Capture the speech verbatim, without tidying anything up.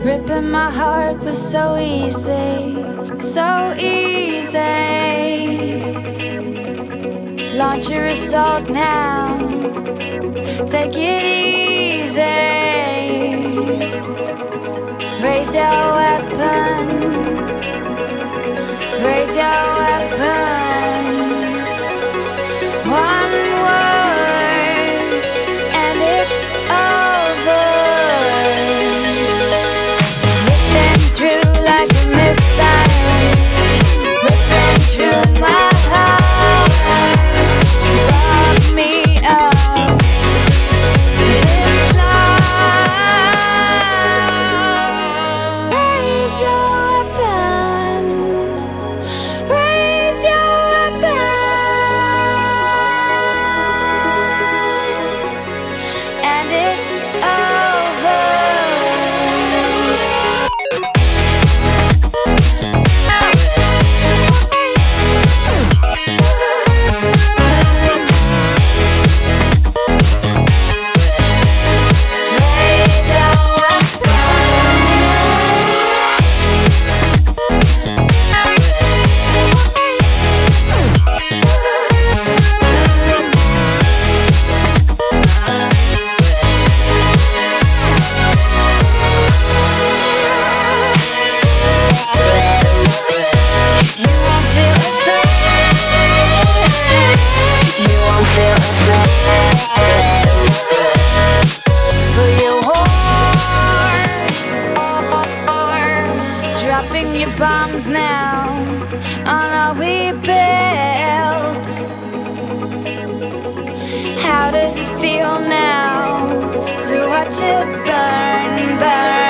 Ripping my heart was so easy, so easy. Launch your assault now, take it easy. Raise your weapon, raise your weapon. One word and it's over. Ripping through like a missile, ripping through my heart. Rock me up this love. Raise your weapon, raise your weapon, and it's over. Dropping your bombs now on all we built. How does it feel now to watch it burn, burn?